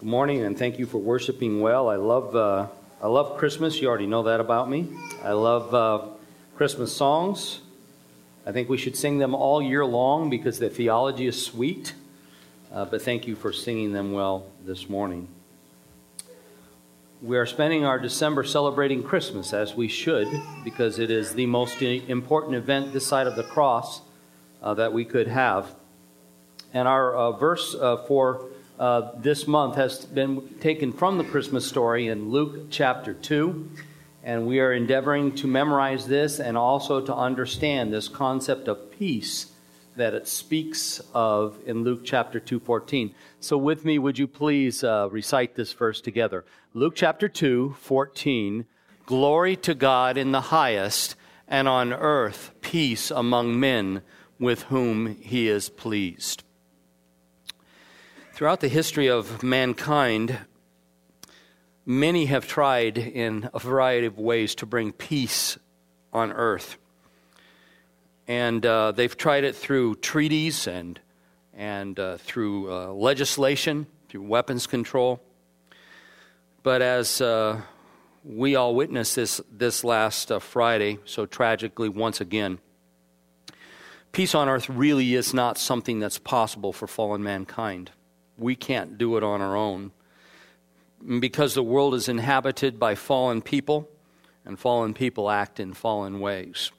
morning, and thank you for worshiping well. I love Christmas. You already know that about me. I love Christmas songs. I think we should sing them all year long because the theology is sweet. But thank you for singing them well this morning. We are spending our December celebrating Christmas, as we should, because it is the most important event this side of the cross that we could have. And our verse for this month has been taken from the Christmas story in Luke chapter 2. And we are endeavoring to memorize this and also to understand this concept of peace that it speaks of in Luke chapter 2:14. So with me, would you please recite this verse together? Luke chapter 2:14. Glory to God in the highest, and on earth peace among men with whom he is pleased. Throughout the history of mankind, many have tried in a variety of ways to bring peace on earth. And they've tried it through treaties and through legislation, through weapons control. But as we all witnessed this last Friday, so tragically once again, peace on earth really is not something that's possible for fallen mankind. We can't do it on our own. Because the world is inhabited by fallen people, and fallen people act in fallen ways.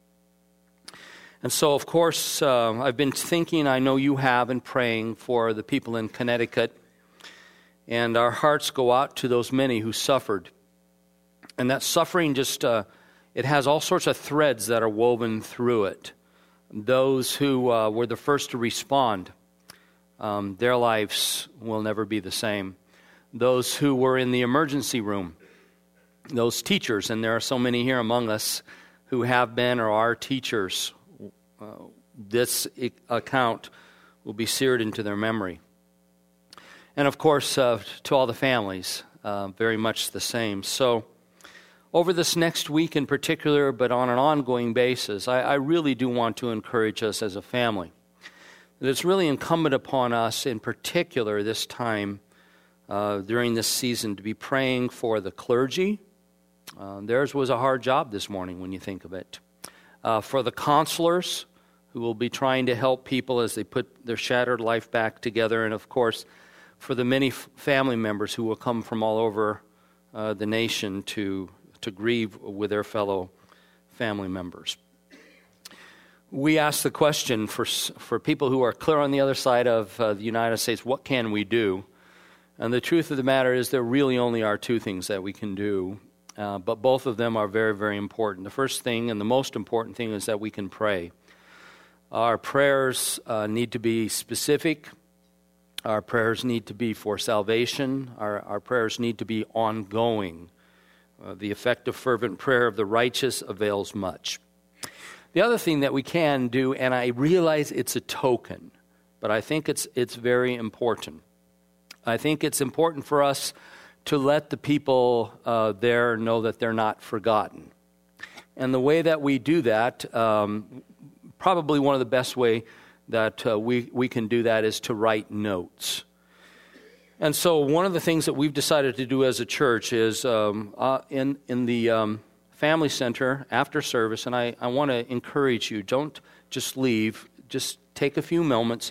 And so, of course, I've been thinking, I know you have, and praying for the people in Connecticut. And our hearts go out to those many who suffered. And that suffering just, it has all sorts of threads that are woven through it. Those who were the first to respond, their lives will never be the same. Those who were in the emergency room, those teachers, and there are so many here among us who have been or are teachers, this account will be seared into their memory. And of course, to all the families, very much the same. So, over this next week in particular, but on an ongoing basis, I really do want to encourage us as a family. That it's really incumbent upon us in particular this time, during this season, to be praying for the clergy. Theirs was a hard job this morning when you think of it. For the counselors who will be trying to help people as they put their shattered life back together. And of course, for the many family members who will come from all over the nation to grieve with their fellow family members. We ask the question for people who are clear on the other side of the United States, what can we do? And the truth of the matter is there really only are two things that we can do, but both of them are very, very important. The first thing and the most important thing is that we can pray. Our prayers need to be specific. Our prayers need to be for salvation. Our prayers need to be ongoing. The effective, fervent prayer of the righteous avails much. The other thing that we can do, and I realize it's a token, but I think it's very important. I think it's important for us to let the people there know that they're not forgotten. And the way that we do that, probably one of the best way that we can do that is to write notes. And so one of the things that we've decided to do as a church is in the family center after service, and I want to encourage you, don't just leave, just take a few moments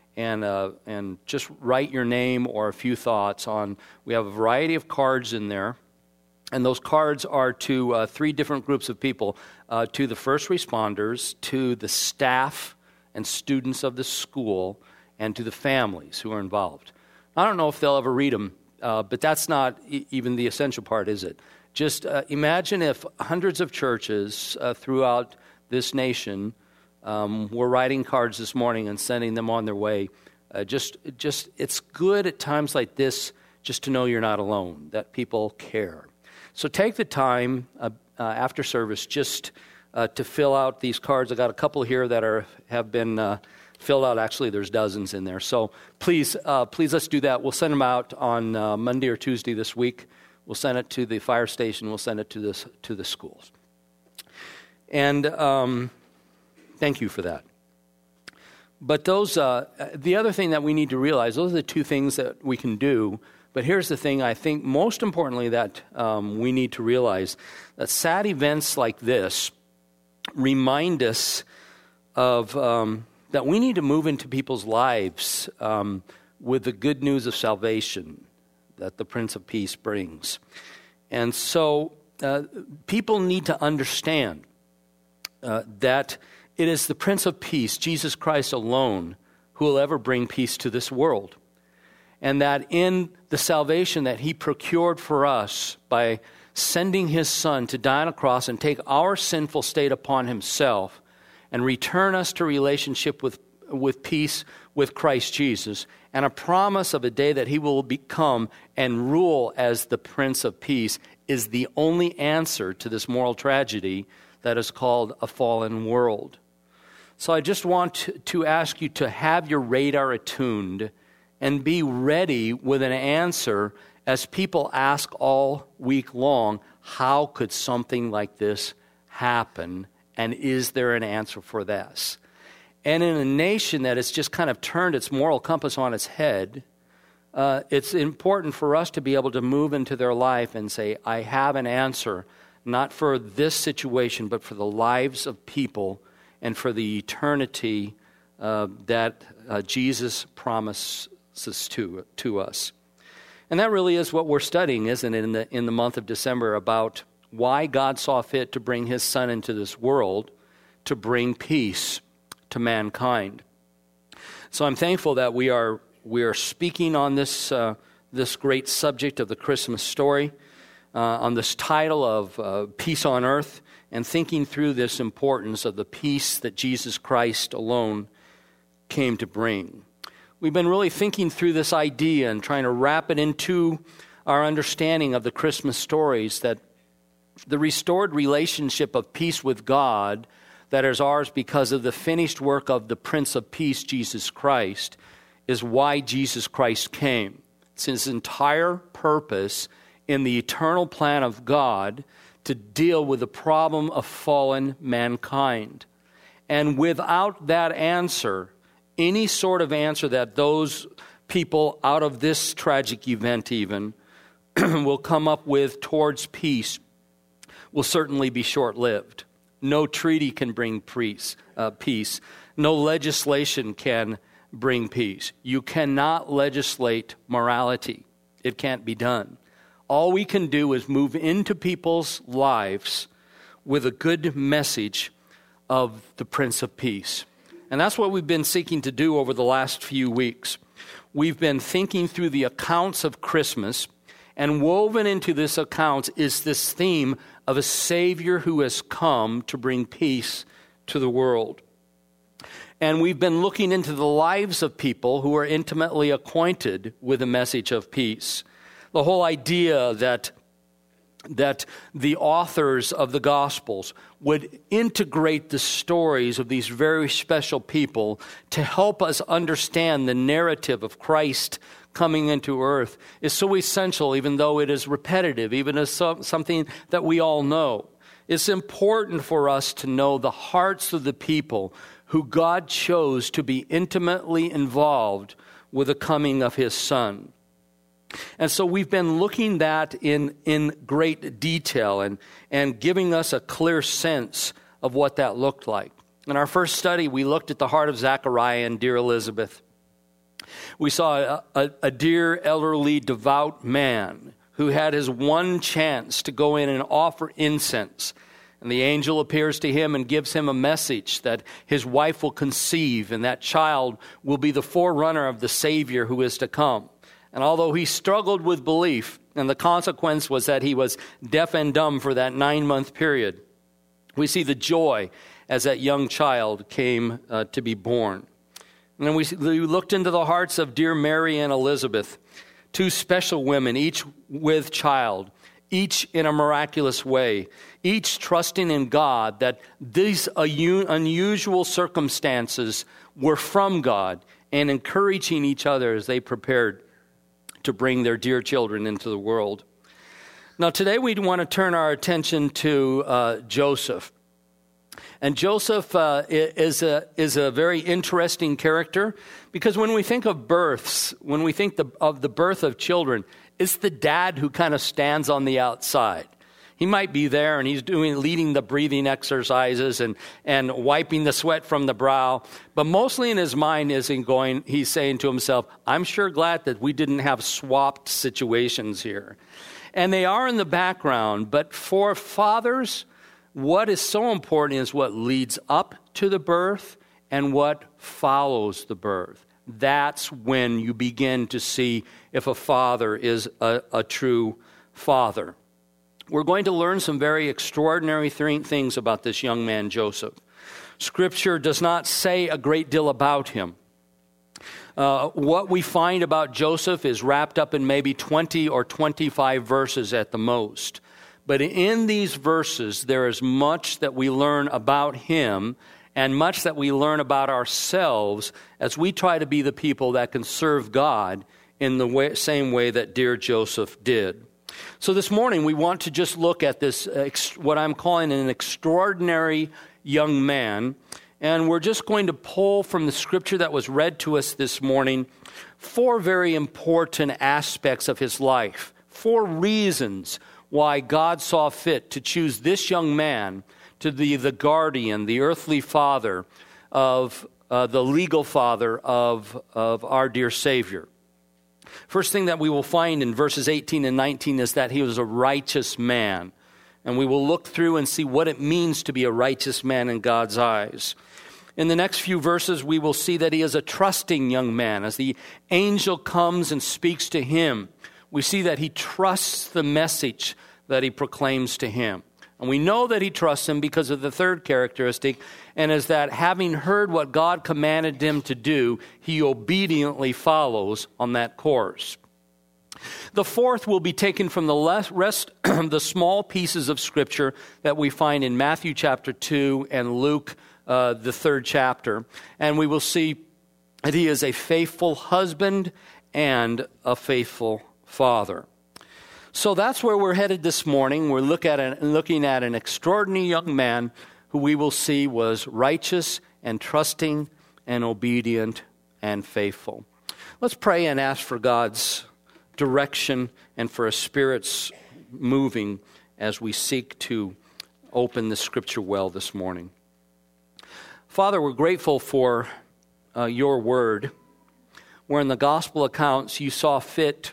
and just write your name or a few thoughts on. We have a variety of cards in there, and those cards are to three different groups of people, to the first responders, to the staff and students of the school, and to the families who are involved. I don't know if they'll ever read them, but that's not even the essential part, is it? Just imagine if hundreds of churches throughout this nation were writing cards this morning and sending them on their way. Just it's good at times like this just to know you're not alone, that people care. So take the time after service just to fill out these cards. I got a couple here that have been filled out. Actually, there's dozens in there. So please let's do that. We'll send them out on Monday or Tuesday this week. We'll send it to the fire station. We'll send it to the schools. And thank you for that. But those, the other thing that we need to realize, those are the two things that we can do. But here's the thing, I think most importantly that we need to realize, that sad events like this remind us of that we need to move into people's lives with the good news of salvation that the Prince of Peace brings. And so people need to understand that it is the Prince of Peace, Jesus Christ alone, who will ever bring peace to this world. And that in the salvation that he procured for us by sending his Son to die on a cross and take our sinful state upon himself and return us to relationship with peace with Christ Jesus, and a promise of a day that he will become and rule as the Prince of Peace, is the only answer to this moral tragedy that is called a fallen world. So I just want to ask you to have your radar attuned and be ready with an answer as people ask all week long, how could something like this happen, and is there an answer for this? And in a nation that has just kind of turned its moral compass on its head, it's important for us to be able to move into their life and say, I have an answer, not for this situation, but for the lives of people and for the eternity that Jesus promises to us. And that really is what we're studying, isn't it, in the month of December, about why God saw fit to bring his Son into this world to bring peace to mankind. So I'm thankful that we are speaking on this great subject of the Christmas story, on this title of Peace on Earth, and thinking through this importance of the peace that Jesus Christ alone came to bring. We've been really thinking through this idea and trying to wrap it into our understanding of the Christmas stories, that the restored relationship of peace with God that is ours because of the finished work of the Prince of Peace, Jesus Christ, is why Jesus Christ came. It's his entire purpose in the eternal plan of God to deal with the problem of fallen mankind. And without that answer, any sort of answer that those people out of this tragic event even will come up with towards peace will certainly be short-lived. No treaty can bring peace. No legislation can bring peace. You cannot legislate morality. It can't be done. All we can do is move into people's lives with a good message of the Prince of Peace. And that's what we've been seeking to do over the last few weeks. We've been thinking through the accounts of Christmas, and woven into this account is this theme of a Savior who has come to bring peace to the world. And we've been looking into the lives of people who are intimately acquainted with the message of peace. The whole idea that the authors of the Gospels would integrate the stories of these very special people to help us understand the narrative of Christ coming into earth is so essential, even though it is repetitive, even as something that we all know. It's important for us to know the hearts of the people who God chose to be intimately involved with the coming of his Son. And so we've been looking that in great detail and giving us a clear sense of what that looked like. In our first study, we looked at the heart of Zechariah and dear Elizabeth. We saw a dear, elderly, devout man who had his one chance to go in and offer incense. And the angel appears to him and gives him a message that his wife will conceive and that child will be the forerunner of the Savior who is to come. And although he struggled with belief, and the consequence was that he was deaf and dumb for that 9-month period, we see the joy as that young child came to be born. And then we looked into the hearts of dear Mary and Elizabeth, two special women, each with child, each in a miraculous way, each trusting in God that these unusual circumstances were from God, and encouraging each other as they prepared to bring their dear children into the world. Now today we want to turn our attention to Joseph. And Joseph is a very interesting character, because when we think of births, when we think of the birth of children, it's the dad who kind of stands on the outside. He might be there and he's leading the breathing exercises and wiping the sweat from the brow. But mostly in his mind he's saying to himself, I'm sure glad that we didn't have swapped situations here. And they are in the background. But for fathers, what is so important is what leads up to the birth and what follows the birth. That's when you begin to see if a father is a true father. We're going to learn some very extraordinary things about this young man, Joseph. Scripture does not say a great deal about him. What we find about Joseph is wrapped up in maybe 20 or 25 verses at the most. But in these verses, there is much that we learn about him and much that we learn about ourselves as we try to be the people that can serve God in the same way that dear Joseph did. So this morning, we want to just look at this, what I'm calling an extraordinary young man. And we're just going to pull from the scripture that was read to us this morning 4 very important aspects of his life, 4 reasons why God saw fit to choose this young man to be the guardian, the earthly father of the legal father of our dear Savior. First thing that we will find in verses 18 and 19 is that he was a righteous man. And we will look through and see what it means to be a righteous man in God's eyes. In the next few verses, we will see that he is a trusting young man. As the angel comes and speaks to him, we see that he trusts the message that he proclaims to him. And we know that he trusts him because of the third characteristic, and is that having heard what God commanded him to do, he obediently follows on that course. The fourth will be taken from the rest of the small pieces of Scripture that we find in Matthew chapter 2 and Luke, the 3rd chapter. And we will see that he is a faithful husband and a faithful father. So that's where we're headed this morning. We're looking at an extraordinary young man who we will see was righteous and trusting and obedient and faithful. Let's pray and ask for God's direction and for a Spirit's moving as we seek to open the Scripture well this morning. Father, we're grateful for your word, where in the gospel accounts you saw fit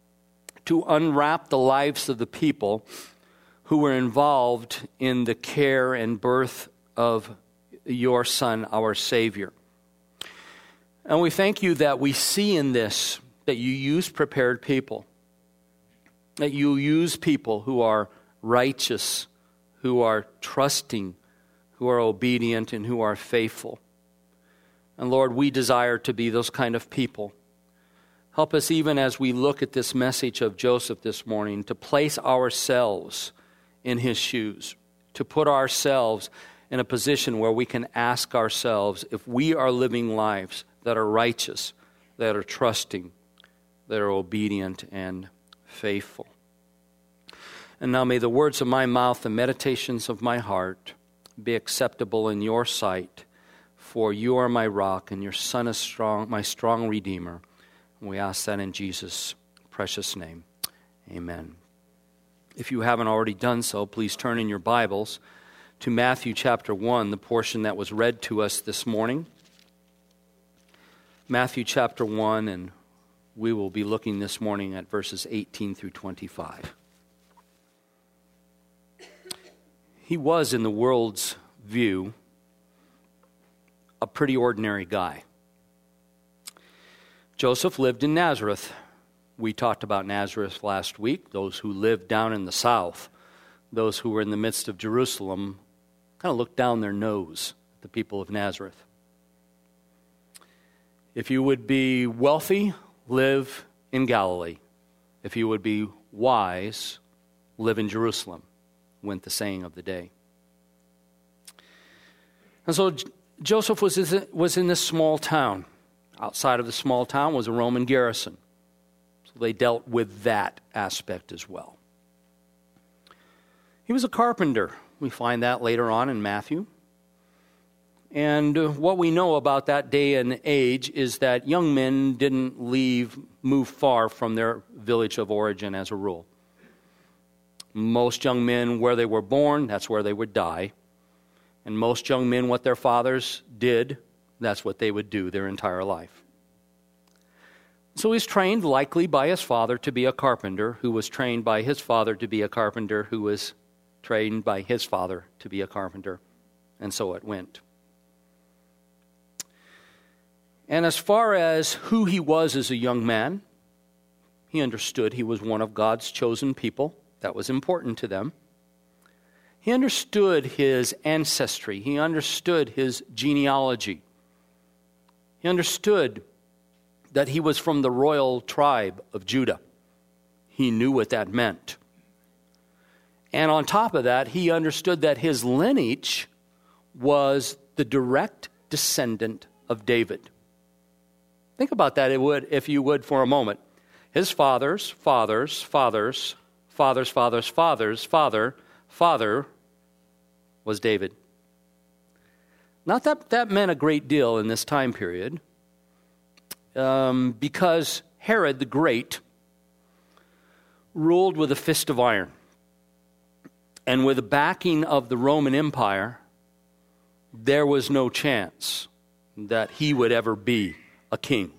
to unwrap the lives of the people who were involved in the care and birth of your Son, our Savior. And we thank you that we see in this that you use prepared people, that you use people who are righteous, who are trusting, who are obedient, and who are faithful. And Lord, we desire to be those kind of people. Help us, even as we look at this message of Joseph this morning, to place ourselves in his shoes, to put ourselves in a position where we can ask ourselves if we are living lives that are righteous, that are trusting, that are obedient and faithful. And now may the words of my mouth and meditations of my heart be acceptable in your sight, for you are my rock and your Son is strong, my strong Redeemer. We ask that in Jesus' precious name. Amen. If you haven't already done so, please turn in your Bibles to Matthew chapter 1, the portion that was read to us this morning. Matthew chapter 1, and we will be looking this morning at verses 18 through 25. He was, in the world's view, a pretty ordinary guy. Joseph lived in Nazareth. We talked about Nazareth last week. Those who lived down in the south, those who were in the midst of Jerusalem, kind of looked down their nose at the people of Nazareth. If you would be wealthy, live in Galilee. If you would be wise, live in Jerusalem, went the saying of the day. And so Joseph was in this small town. Outside of the small town was a Roman garrison. So they dealt with that aspect as well. He was a carpenter. We find that later on in Matthew. And what we know about that day and age is that young men didn't move far from their village of origin as a rule. Most young men, where they were born, that's where they would die. And most young men, what their fathers did, that's what they would do their entire life. So he's trained likely by his father to be a carpenter, who was trained by his father to be a carpenter, who was trained by his father to be a carpenter. And so it went. And as far as who he was as a young man, he understood he was one of God's chosen people. That was important to them. He understood his ancestry. He understood his genealogy. He understood that he was from the royal tribe of Judah. He knew what that meant. And on top of that, he understood that his lineage was the direct descendant of David. Think about that, if you would, for a moment. His father was David. Not that meant a great deal in this time period, because Herod the Great ruled with a fist of iron. And with the backing of the Roman Empire, there was no chance that he would ever be a king.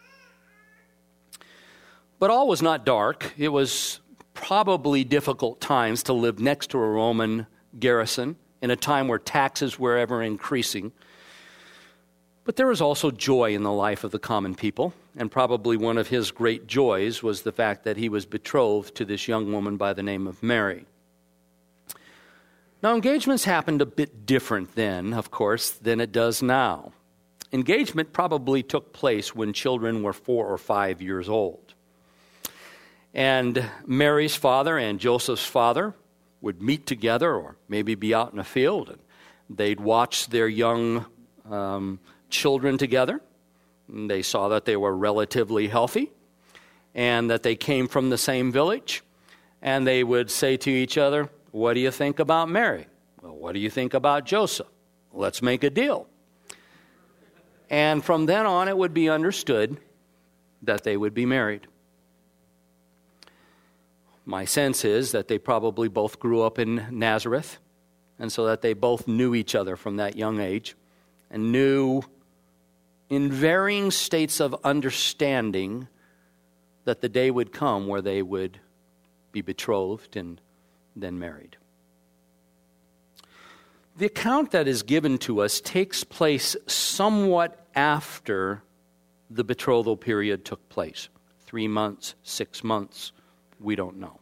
But all was not dark. It was probably difficult times to live next to a Roman garrison in a time where taxes were ever increasing. But there was also joy in the life of the common people, and probably one of his great joys was the fact that he was betrothed to this young woman by the name of Mary. Now, engagements happened a bit different then, of course, than it does now. Engagement probably took place when children were 4 or 5 years old. And Mary's father and Joseph's father would meet together, or maybe be out in a field, and they'd watch their young children together. And they saw that they were relatively healthy and that they came from the same village. And they would say to each other, "What do you think about Mary?" "Well, what do you think about Joseph?" "Let's make a deal." And from then on, it would be understood that they would be married. My sense is that they probably both grew up in Nazareth, and so that they both knew each other from that young age, and knew in varying states of understanding that the day would come where they would be betrothed and then married. The account that is given to us takes place somewhat after the betrothal period took place. 3 months, 6 months, we don't know.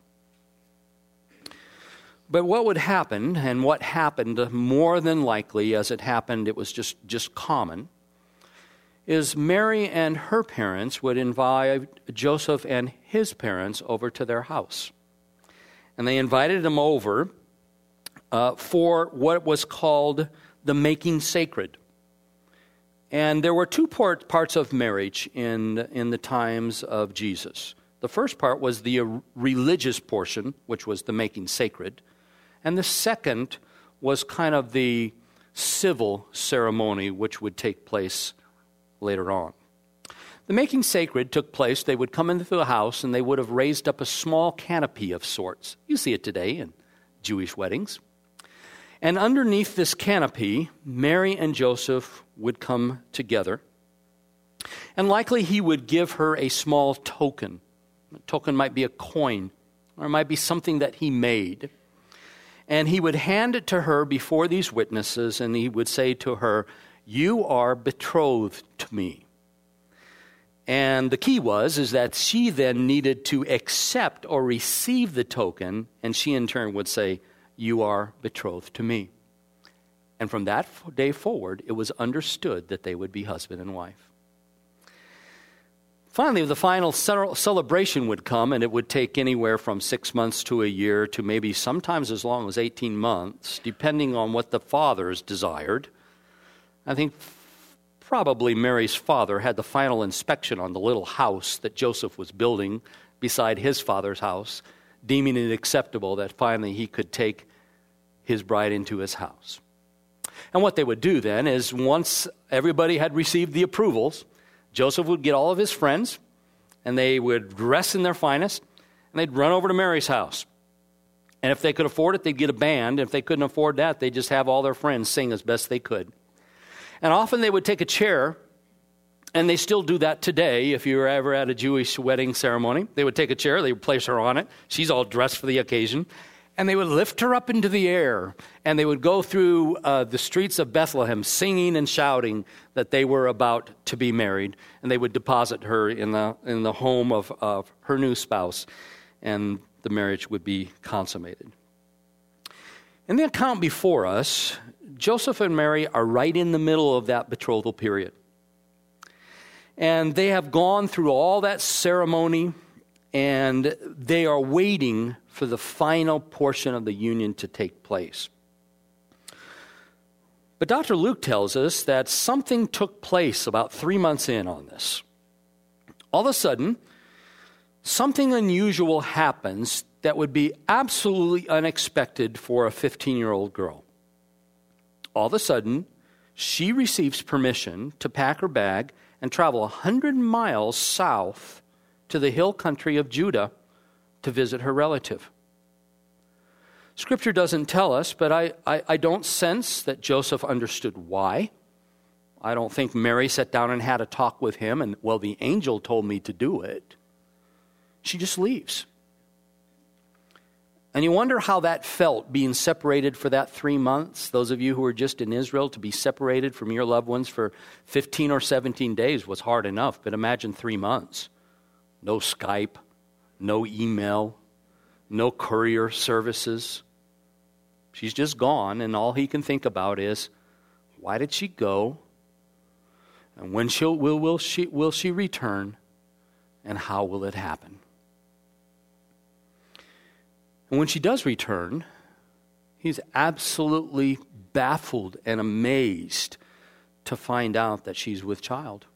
But what would happen, and what happened more than likely, as it happened, it was just common, is Mary and her parents would invite Joseph and his parents over to their house. And they invited them over for what was called the making sacred. And there were two parts of marriage in the times of Jesus. The first part was the religious portion, which was the making sacred. And the second was kind of the civil ceremony, which would take place later on. The making sacred took place. They would come into the house and they would have raised up a small canopy of sorts. You see it today in Jewish weddings. And underneath this canopy, Mary and Joseph would come together. And likely he would give her a small token. The token might be a coin, or it might be something that he made. And he would hand it to her before these witnesses, and he would say to her, "You are betrothed to me." And the key is that she then needed to accept or receive the token, and she in turn would say, "You are betrothed to me." And from that day forward, it was understood that they would be husband and wife. Finally, the final celebration would come, and it would take anywhere from 6 months to a year to maybe sometimes as long as 18 months, depending on what the fathers desired. I think probably Mary's father had the final inspection on the little house that Joseph was building beside his father's house, deeming it acceptable that finally he could take his bride into his house. And what they would do then is once everybody had received the approvals, Joseph would get all of his friends, and they would dress in their finest, and they'd run over to Mary's house. And if they could afford it, they'd get a band. If they couldn't afford that, they'd just have all their friends sing as best they could. And often they would take a chair, and they still do that today. If you were ever at a Jewish wedding ceremony, they would take a chair, they would place her on it. She's all dressed for the occasion. And they would lift her up into the air, and they would go through the streets of Bethlehem singing and shouting that they were about to be married. And they would deposit her in the home of her new spouse, and the marriage would be consummated. In the account before us, Joseph and Mary are right in the middle of that betrothal period. And they have gone through all that ceremony, and they are waiting for the final portion of the union to take place. But Dr. Luke tells us that something took place about 3 months in on this. All of a sudden, something unusual happens that would be absolutely unexpected for a 15-year-old girl. All of a sudden, she receives permission to pack her bag and travel 100 miles south to the hill country of Judah to visit her relative. Scripture doesn't tell us, but I don't sense that Joseph understood why. I don't think Mary sat down and had a talk with him and, well, the angel told me to do it. She just leaves. And you wonder how that felt, being separated for that 3 months. Those of you who were just in Israel, to be separated from your loved ones for 15 or 17 days was hard enough. But imagine 3 months. No Skype, no email, no courier services. She's just gone, and all he can think about is, why did she go? And when will she return? And how will it happen? And when she does return, he's absolutely baffled and amazed to find out that she's with child.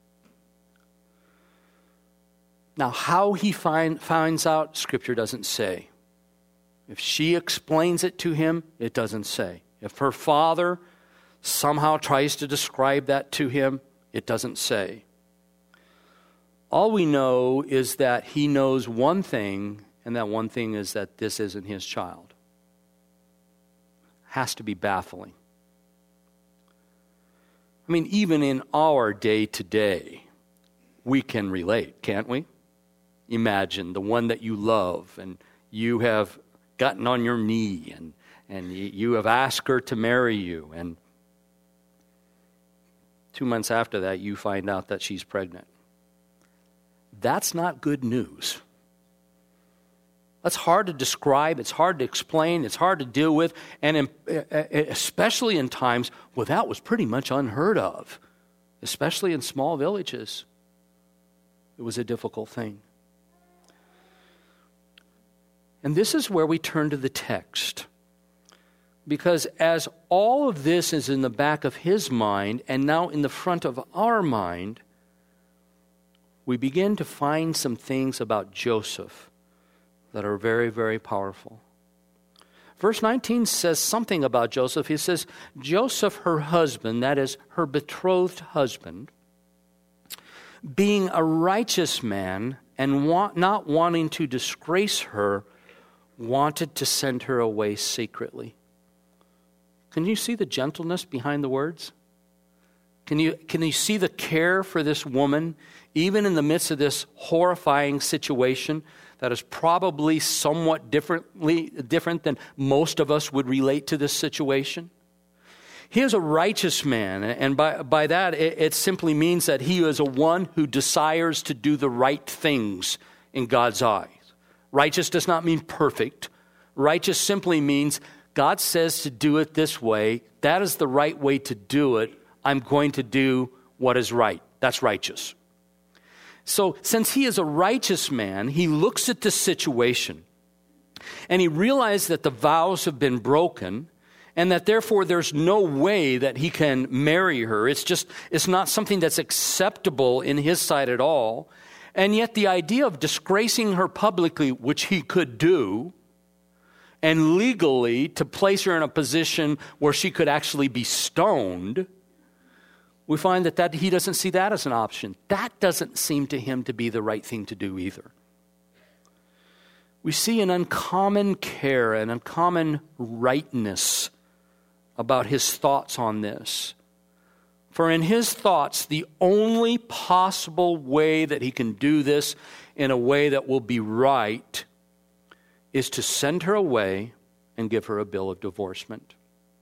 Now, how he finds out, Scripture doesn't say. If she explains it to him, it doesn't say. If her father somehow tries to describe that to him, it doesn't say. All we know is that he knows one thing, and that one thing is that this isn't his child. Has to be baffling. I mean, even in our day-to-day, we can relate, can't we? Imagine the one that you love, and you have gotten on your knee, and you have asked her to marry you, and 2 months after that, you find out that she's pregnant. That's not good news. That's hard to describe, it's hard to explain, it's hard to deal with, and especially in times where that was pretty much unheard of, especially in small villages. It was a difficult thing. And this is where we turn to the text. Because as all of this is in the back of his mind and now in the front of our mind, we begin to find some things about Joseph that are very, very powerful. Verse 19 says something about Joseph. He says, Joseph, her husband, that is, her betrothed husband, being a righteous man and not wanting to disgrace her, wanted to send her away secretly. Can you see the gentleness behind the words? Can you see the care for this woman, even in the midst of this horrifying situation that is probably somewhat different than most of us would relate to this situation? He is a righteous man, and by that it simply means that he is a one who desires to do the right things in God's eyes. Righteous does not mean perfect. Righteous simply means God says to do it this way. That is the right way to do it. I'm going to do what is right. That's righteous. So since he is a righteous man, he looks at this situation and he realizes that the vows have been broken and that therefore there's no way that he can marry her. It's not something that's acceptable in his sight at all. And yet the idea of disgracing her publicly, which he could do, and legally to place her in a position where she could actually be stoned, we find that he doesn't see that as an option. That doesn't seem to him to be the right thing to do either. We see an uncommon care, an uncommon rightness about his thoughts on this. For in his thoughts, the only possible way that he can do this in a way that will be right is to send her away and give her a bill of divorcement.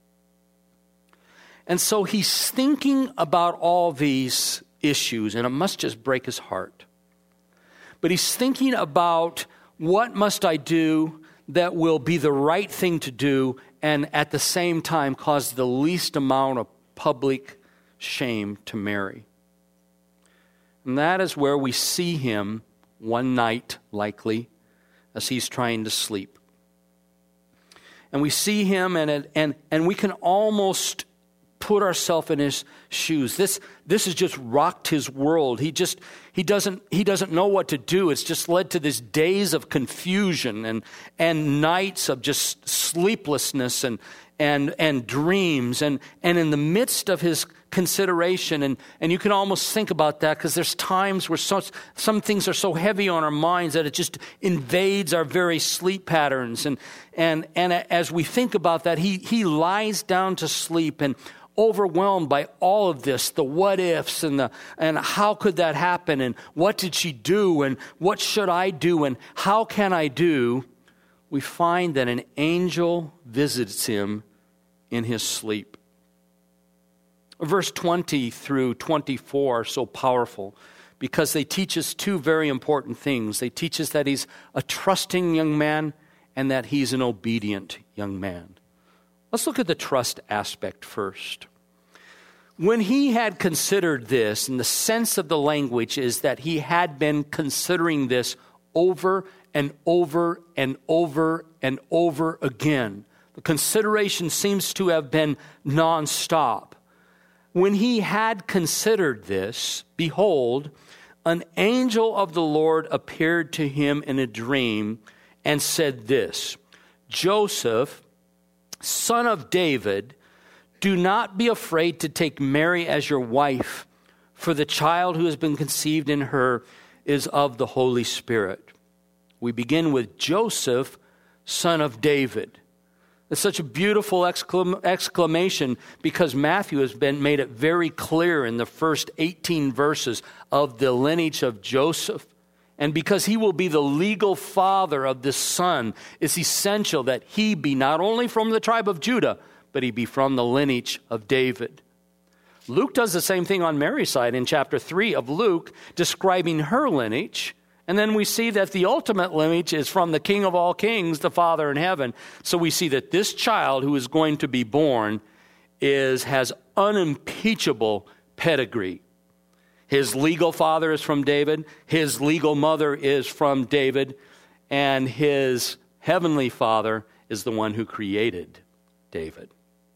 And so he's thinking about all these issues, and it must just break his heart. But he's thinking about, what must I do that will be the right thing to do and at the same time cause the least amount of public shame to Mary? And that is where we see him one night, likely, as he's trying to sleep. And we see him, and we can almost put ourselves in his shoes. This has just rocked his world. He doesn't know what to do. It's just led to these days of confusion and nights of just sleeplessness and dreams. And in the midst of his consideration, and you can almost think about that, because there's times where some things are so heavy on our minds that it just invades our very sleep patterns. And as we think about that, he lies down to sleep and overwhelmed by all of this, the what ifs and how could that happen, and what did she do, and what should I do, and how can I do, we find that an angel visits him in his sleep. Verse 20 through 24 are so powerful because they teach us two very important things. They teach us that he's a trusting young man and that he's an obedient young man. Let's look at the trust aspect first. When he had considered this, and the sense of the language is that he had been considering this over and over and over and over again. The consideration seems to have been nonstop. When he had considered this, behold, an angel of the Lord appeared to him in a dream and said this, Joseph, son of David, do not be afraid to take Mary as your wife, for the child who has been conceived in her is of the Holy Spirit. We begin with Joseph, son of David. It's such a beautiful exclamation because Matthew has made it very clear in the first 18 verses of the lineage of Joseph. And because he will be the legal father of this son, it's essential that he be not only from the tribe of Judah, but he be from the lineage of David. Luke does the same thing on Mary's side in chapter 3 of Luke, describing her lineage. And then we see that the ultimate lineage is from the King of all kings, the Father in heaven. So we see that this child who is going to be born has unimpeachable pedigree. His legal father is from David, his legal mother is from David, and his heavenly father is the one who created David.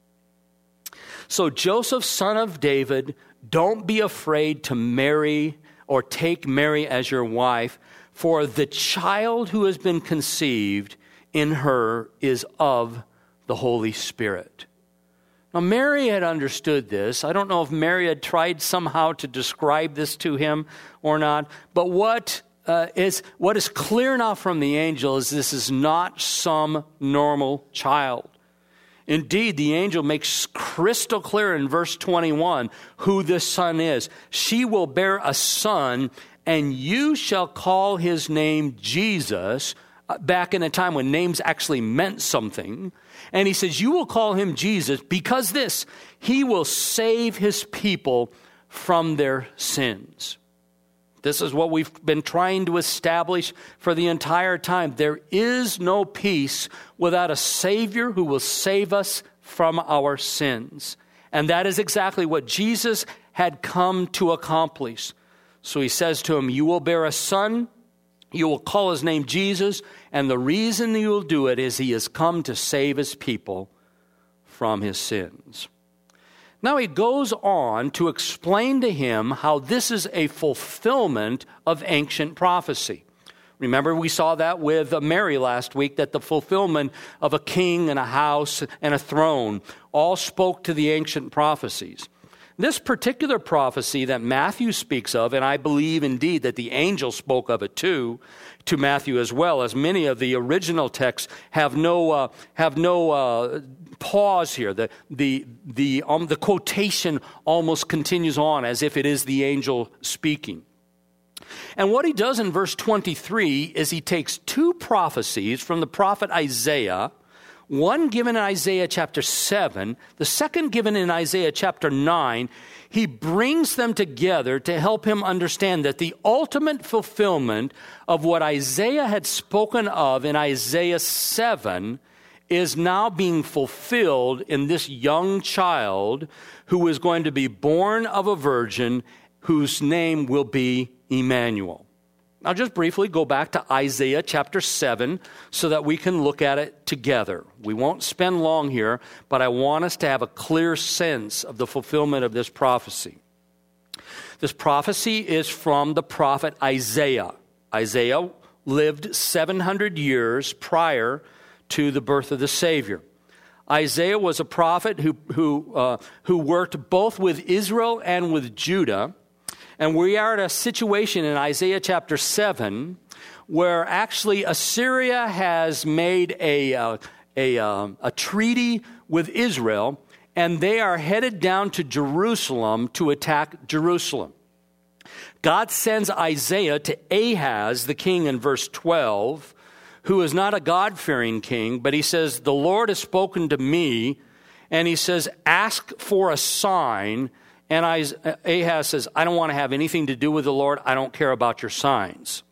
So Joseph, son of David, don't be afraid to marry or take Mary as your wife, for the child who has been conceived in her is of the Holy Spirit. Now, Mary had understood this. I don't know if Mary had tried somehow to describe this to him or not, but what is clear enough from the angel is this is not some normal child. Indeed, the angel makes crystal clear in verse 21 who this son is. She will bear a son, and you shall call his name Jesus. Back in a time when names actually meant something. And he says, you will call him Jesus because he will save his people from their sins. This is what we've been trying to establish for the entire time. There is no peace without a Savior who will save us from our sins. And that is exactly what Jesus had come to accomplish. So he says to him, you will bear a son, you will call his name Jesus, and the reason you will do it is he has come to save his people from his sins. Now he goes on to explain to him how this is a fulfillment of ancient prophecy. Remember, we saw that with Mary last week, that the fulfillment of a king and a house and a throne all spoke to the ancient prophecies. This particular prophecy that Matthew speaks of, and I believe indeed that the angel spoke of it too, to Matthew as well, as many of the original texts have no pause here. The quotation almost continues on as if it is the angel speaking. And what he does in verse 23 is he takes two prophecies from the prophet Isaiah, one given in Isaiah chapter 7, the second given in Isaiah chapter 9. He brings them together to help him understand that the ultimate fulfillment of what Isaiah had spoken of in Isaiah 7 is now being fulfilled in this young child who is going to be born of a virgin, whose name will be Emmanuel. Now, just briefly go back to Isaiah chapter 7 so that we can look at it together. We won't spend long here, but I want us to have a clear sense of the fulfillment of this prophecy. This prophecy is from the prophet Isaiah. Isaiah lived 700 years prior to the birth of the Savior. Isaiah was a prophet who worked both with Israel and with Judah. And we are at a situation in Isaiah chapter 7 where actually Assyria has made a treaty with Israel, and they are headed down to Jerusalem to attack Jerusalem. God sends Isaiah to Ahaz, the king, in verse 12, who is not a God-fearing king, but he says, "The Lord has spoken to me," and he says, "Ask for a sign." And Ahaz says, "I don't want to have anything to do with the Lord. I don't care about your signs."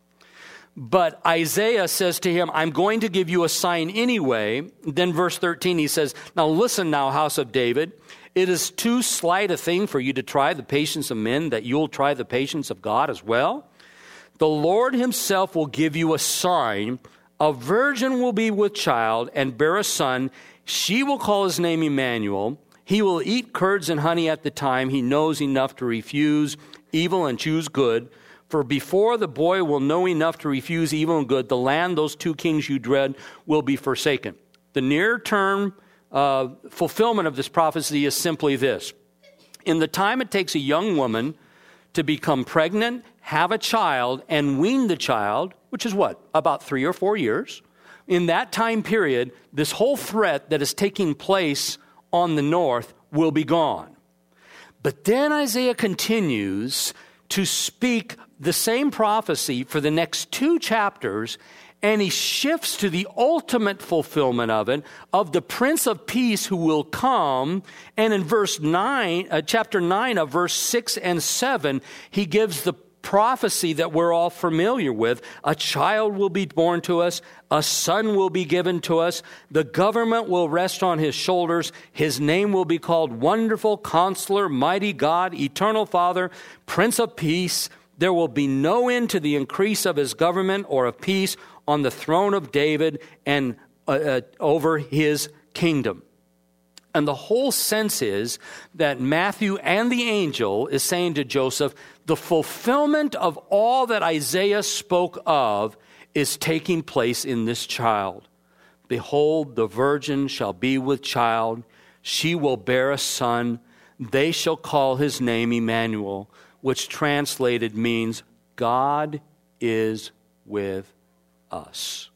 But Isaiah says to him, "I'm going to give you a sign anyway." Then verse 13, he says, "Now listen now, house of David. It is too slight a thing for you to try the patience of men, that you'll try the patience of God as well. The Lord himself will give you a sign. A virgin will be with child and bear a son. She will call his name Emmanuel. He will eat curds and honey at the time he knows enough to refuse evil and choose good. For before the boy will know enough to refuse evil and good, the land, those two kings you dread, will be forsaken." The near-term fulfillment of this prophecy is simply this. In the time it takes a young woman to become pregnant, have a child, and wean the child, which is what, about 3 or 4 years, in that time period, this whole threat that is taking place on the north will be gone. But then Isaiah continues to speak the same prophecy for the next 2 chapters, and he shifts to the ultimate fulfillment of it, of the Prince of Peace who will come. And in chapter 9 of verse 6 and 7, he gives the prophecy that we're all familiar with. A child will be born to us, a son will be given to us, the government will rest on his shoulders, his name will be called Wonderful Counselor, Mighty God, Eternal Father, Prince of Peace. There will be no end to the increase of his government or of peace on the throne of David and over his kingdom. And the whole sense is that Matthew and the angel is saying to Joseph, the fulfillment of all that Isaiah spoke of is taking place in this child. Behold, the virgin shall be with child. She will bear a son. They shall call his name Emmanuel, which translated means God is with us.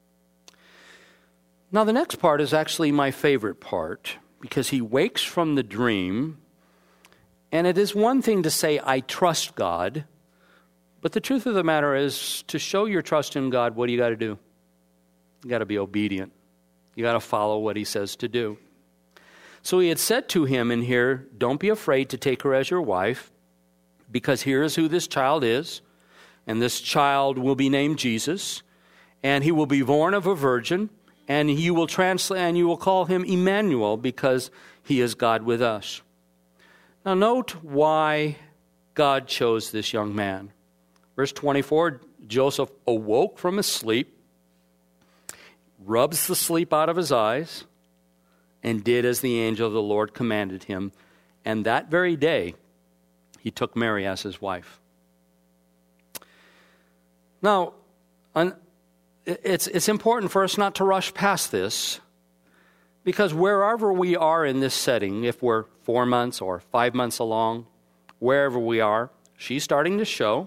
Now, the next part is actually my favorite part, because he wakes from the dream, and it is one thing to say, I trust God, but the truth of the matter is, to show your trust in God, what do you got to do? You got to be obedient. You got to follow what he says to do. So he had said to him in here, don't be afraid to take her as your wife, because here is who this child is, and this child will be named Jesus, and he will be born of a virgin, and you will call him Emmanuel, because he is God with us. Now note why God chose this young man. Verse 24, Joseph awoke from his sleep, rubs the sleep out of his eyes, and did as the angel of the Lord commanded him. And that very day, he took Mary as his wife. Now, It's important for us not to rush past this, because wherever we are in this setting, if we're 4 months or 5 months along, wherever we are, she's starting to show.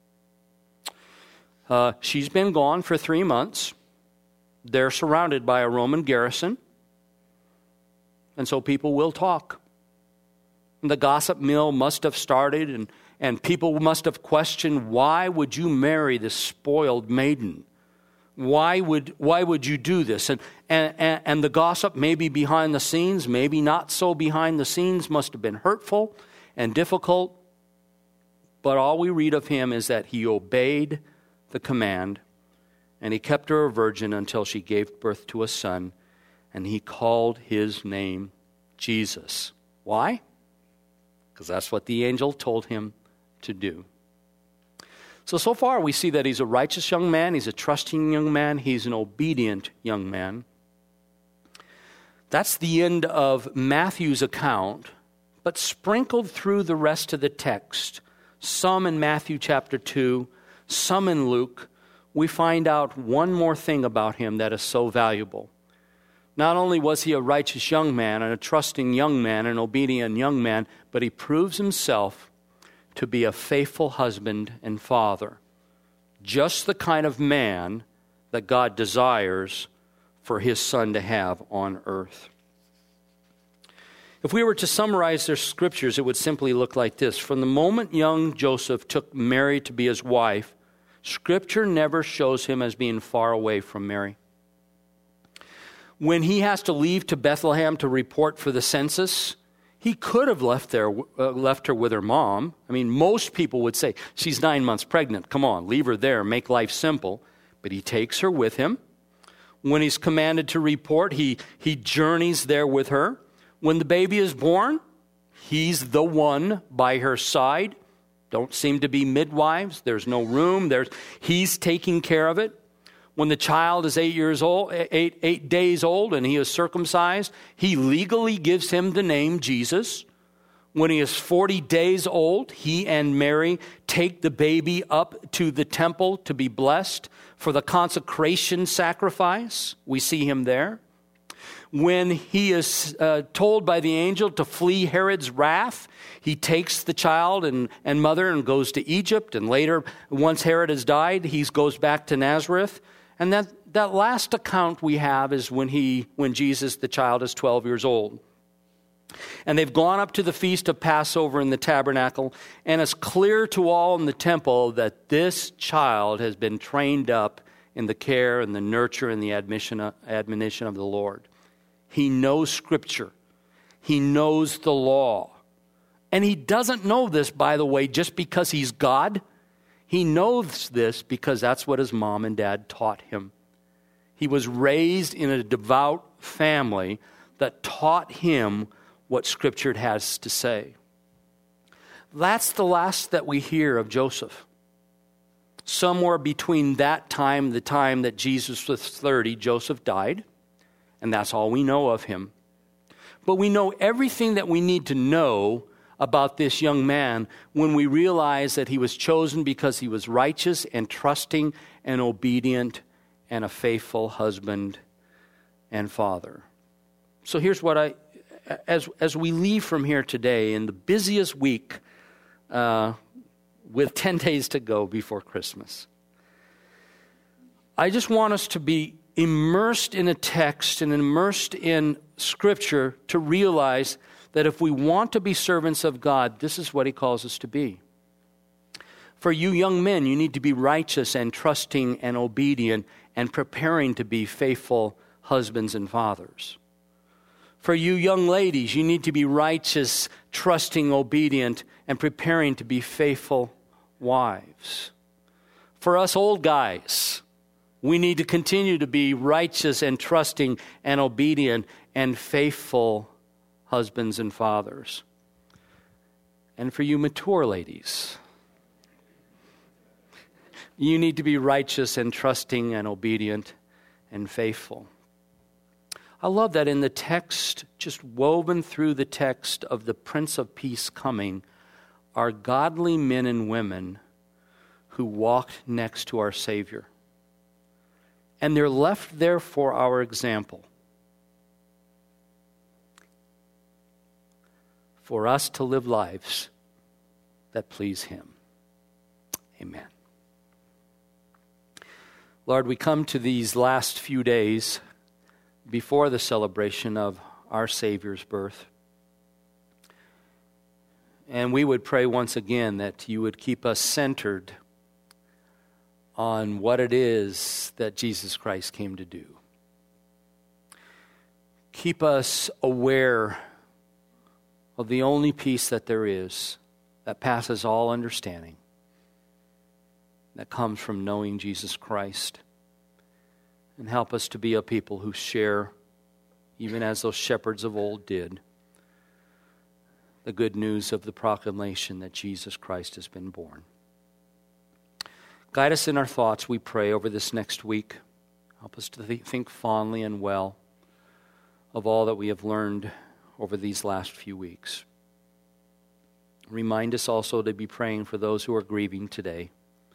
She's been gone for 3 months. They're surrounded by a Roman garrison, and so people will talk. The gossip mill must have started, and people must have questioned, why would you marry this spoiled maiden? Why would you do this? And the gossip, maybe behind the scenes, maybe not so behind the scenes, must have been hurtful and difficult. But all we read of him is that he obeyed the command, and he kept her a virgin until she gave birth to a son, and he called his name Jesus. Why? Because that's what the angel told him to do. So far we see that he's a righteous young man, he's a trusting young man, he's an obedient young man. That's the end of Matthew's account, but sprinkled through the rest of the text, some in Matthew chapter 2, some in Luke, we find out one more thing about him that is so valuable. Not only was he a righteous young man and a trusting young man, an obedient young man, but he proves himself to be a faithful husband and father. Just the kind of man that God desires for his son to have on earth. If we were to summarize their scriptures, it would simply look like this. From the moment young Joseph took Mary to be his wife, Scripture never shows him as being far away from Mary. When he has to leave to Bethlehem to report for the census, he could have left her with her mom. I mean, most people would say, she's 9 months pregnant. Come on, leave her there, make life simple. But he takes her with him. When he's commanded to report, he journeys there with her. When the baby is born, he's the one by her side. Don't seem to be midwives. There's no room. He's taking care of it. When the child is 8 days old and he is circumcised, he legally gives him the name Jesus. When he is 40 days old, he and Mary take the baby up to the temple to be blessed for the consecration sacrifice. We see him there. When he is told by the angel to flee Herod's wrath, he takes the child and mother and goes to Egypt. And later, once Herod has died, he goes back to Nazareth. And that last account we have is when Jesus, the child, is 12 years old. And they've gone up to the feast of Passover in the tabernacle, and it's clear to all in the temple that this child has been trained up in the care and the nurture and the admonition of the Lord. He knows Scripture. He knows the law. And he doesn't know this, by the way, just because he's God. He knows this because that's what his mom and dad taught him. He was raised in a devout family that taught him what Scripture has to say. That's the last that we hear of Joseph. Somewhere between that time, the time that Jesus was 30, Joseph died, and that's all we know of him. But we know everything that we need to know about this young man when we realize that he was chosen because he was righteous and trusting and obedient and a faithful husband and father. So here's what as we leave from here today in the busiest week with 10 days to go before Christmas, I just want us to be immersed in a text and immersed in Scripture to realize that if we want to be servants of God, this is what He calls us to be. For you young men, you need to be righteous and trusting and obedient and preparing to be faithful husbands and fathers. For you young ladies, you need to be righteous, trusting, obedient, and preparing to be faithful wives. For us old guys, we need to continue to be righteous and trusting and obedient and faithful husbands and fathers. And for you mature ladies, you need to be righteous and trusting and obedient and faithful. I love that in the text, just woven through the text of the Prince of Peace coming, are godly men and women who walked next to our Savior. And they're left there for our example. For us to live lives that please Him. Amen. Lord, we come to these last few days before the celebration of our Savior's birth. And we would pray once again that you would keep us centered on what it is that Jesus Christ came to do. Keep us aware of the only peace that there is, that passes all understanding, that comes from knowing Jesus Christ. And help us to be a people who share, even as those shepherds of old did, the good news of the proclamation that Jesus Christ has been born. Guide us in our thoughts, we pray, over this next week. Help us to think fondly and well of all that we have learned over these last few weeks. Remind us also to be praying for those who are grieving today.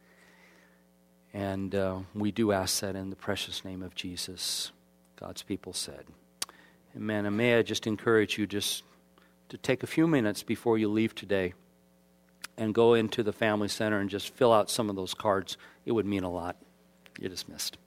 And we do ask that in the precious name of Jesus, God's people said. Amen. And may I just encourage you just to take a few minutes before you leave today and go into the Family Center and just fill out some of those cards. It would mean a lot. You're dismissed.